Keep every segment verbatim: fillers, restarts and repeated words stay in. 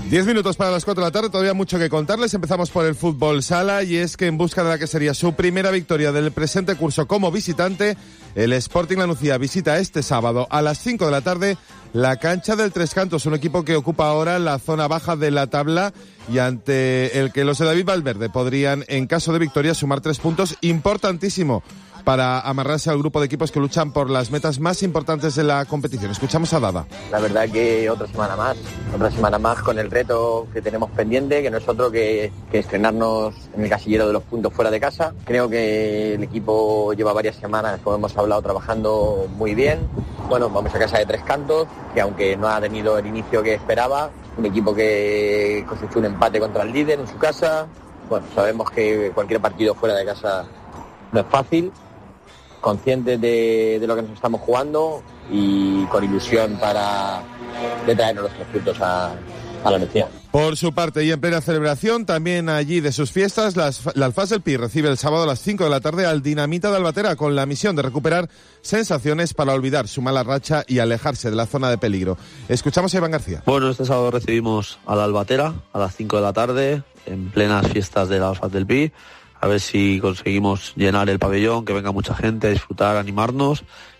Diez minutos para las cuatro de la tarde, todavía mucho que contarles. Empezamos por el fútbol sala y es que en busca de la que sería su primera victoria del presente curso como visitante, el Sporting La Nucía visita este sábado a las cinco de la tarde la cancha del Tres Cantos, un equipo que ocupa ahora la zona baja de la tabla y ante el que los de David Valverde podrían, en caso de victoria, sumar tres puntos, importantísimo para amarrarse al grupo de equipos que luchan por las metas más importantes de la competición. Escuchamos a Dada. La verdad que otra semana más, otra semana más con el reto que tenemos pendiente, que no es otro que, que estrenarnos en el casillero de los puntos fuera de casa. Creo que el equipo lleva varias semanas, como hemos hablado, trabajando muy bien. Bueno, vamos a casa de Tres Cantos, que aunque no ha tenido el inicio que esperaba, un equipo que cosechó un empate contra el líder en su casa. Bueno, sabemos que cualquier partido fuera de casa no es fácil, conscientes de, de lo que nos estamos jugando y con ilusión para de traernos los tres puntos a, a la Nucía. Por su parte, y en plena celebración, también allí de sus fiestas, las, la Alfaz del Pi recibe el sábado a las cinco de la tarde al Dinamita de Albatera con la misión de recuperar sensaciones para olvidar su mala racha y alejarse de la zona de peligro. Escuchamos a Iván García. Bueno, este sábado recibimos a la Albatera a las cinco de la tarde en plenas fiestas de la Alfaz del Pi. A ver si conseguimos llenar el pabellón, que venga mucha gente a disfrutar, animarnos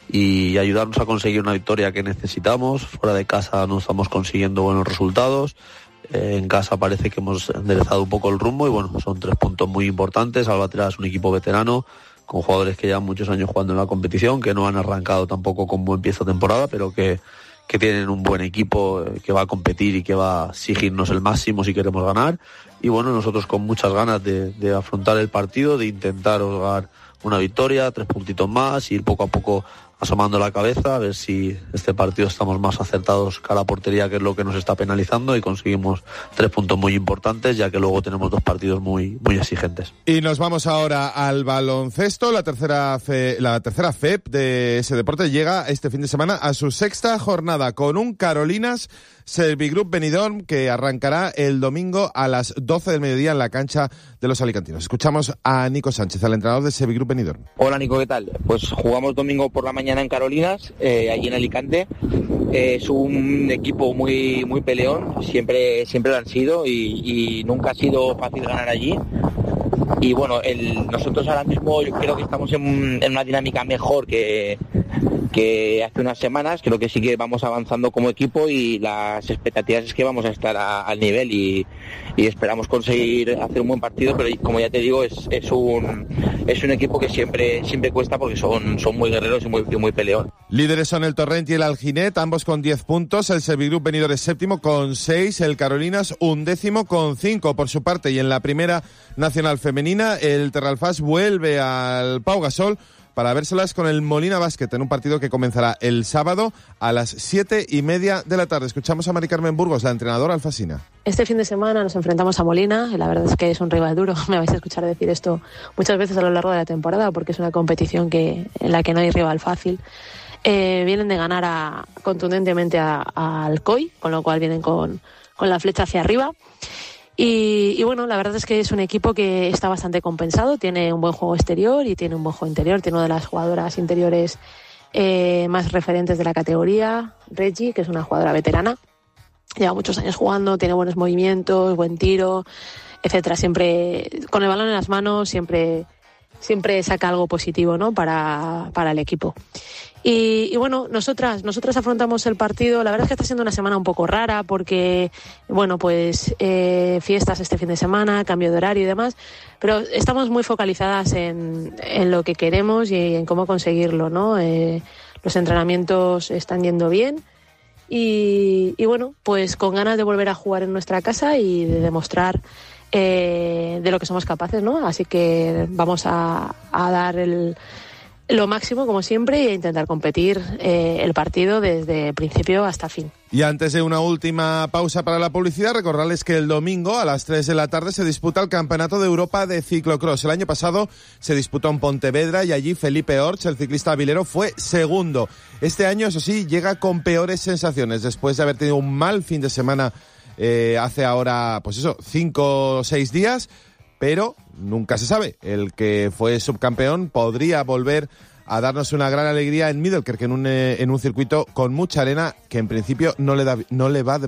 y ayudarnos a conseguir una victoria que necesitamos. Fuera de casa no estamos consiguiendo buenos resultados. Eh, en casa parece que hemos enderezado un poco el rumbo y bueno, son tres puntos muy importantes. Albatera es un equipo veterano con jugadores que llevan muchos años jugando en la competición, que no han arrancado tampoco con buen pie esta temporada, pero que, que tienen un buen equipo que va a competir y que va a exigirnos el máximo si queremos ganar. Y bueno, nosotros con muchas ganas de, de afrontar el partido, de intentar holgar una victoria, tres puntitos más, ir poco a poco asomando la cabeza, a ver si este partido estamos más acertados cara a portería, que es lo que nos está penalizando, y conseguimos tres puntos muy importantes, ya que luego tenemos dos partidos muy, muy exigentes. Y nos vamos ahora al baloncesto. La tercera fe, la tercera F E P de ese deporte llega este fin de semana a su sexta jornada con un Carolinas Servigroup Benidorm que arrancará el domingo a las doce del mediodía en la cancha de los alicantinos. Escuchamos a Nico Sánchez, el entrenador de Servigroup Benidorm. Hola Nico, ¿qué tal? Pues jugamos domingo por la mañana en Carolinas, eh, allí en Alicante. Eh, es un equipo muy muy peleón, siempre siempre lo han sido y, y nunca ha sido fácil ganar allí. Y bueno, el, nosotros ahora mismo yo creo que estamos en, en una dinámica mejor que, que hace unas semanas. Creo que sí que vamos avanzando como equipo y las expectativas es que vamos a estar a, al nivel y, y esperamos conseguir hacer un buen partido, pero como ya te digo, es, es un es un equipo que siempre siempre cuesta porque son, son muy guerreros y muy, muy peleón. Líderes son el Torrent y el Alginet, ambos con diez puntos. El Servigroup Benidorm es séptimo con seis, el Carolinas undécimo con cinco por su parte. Y en la primera nacional femenina, el Terralfás vuelve al Pau Gasol para vérselas con el Molina Basket en un partido que comenzará el sábado a las siete y media de la tarde. Escuchamos a Mari Carmen Burgos, la entrenadora alfasina. Este fin de semana nos enfrentamos a Molina, y la verdad es que es un rival duro. Me vais a escuchar decir esto muchas veces a lo largo de la temporada porque es una competición que, en la que no hay rival fácil. Eh, vienen de ganar a, contundentemente a, a Alcoy, con lo cual vienen con, con la flecha hacia arriba. Y, y bueno, la verdad es que es un equipo que está bastante compensado, tiene un buen juego exterior y tiene un buen juego interior, tiene una de las jugadoras interiores eh, más referentes de la categoría, Reggie, que es una jugadora veterana, lleva muchos años jugando, tiene buenos movimientos, buen tiro, etcétera. Siempre con el balón en las manos, siempre, siempre saca algo positivo, ¿no? para, para el equipo. Y, y bueno, nosotras, nosotras afrontamos el partido. La verdad es que está siendo una semana un poco rara porque, bueno, pues eh, fiestas este fin de semana, cambio de horario y demás, pero estamos muy focalizadas en, en lo que queremos y en cómo conseguirlo, ¿no? Eh, los entrenamientos están yendo bien y, y bueno, pues con ganas de volver a jugar en nuestra casa y de demostrar eh, de lo que somos capaces, ¿no? Así que vamos a, a dar el lo máximo, como siempre, y a intentar competir eh, el partido desde principio hasta fin. Y antes de una última pausa para la publicidad, recordarles que el domingo a las tres de la tarde se disputa el Campeonato de Europa de Ciclocross. El año pasado se disputó en Pontevedra y allí Felipe Orts, el ciclista avilero, fue segundo. Este año, eso sí, llega con peores sensaciones después de haber tenido un mal fin de semana eh, hace ahora, pues eso, cinco o seis días. Pero nunca se sabe. El que fue subcampeón podría volver a darnos una gran alegría en Middelkerk, en un, eh, en un circuito con mucha arena que en principio no le, da, no le va a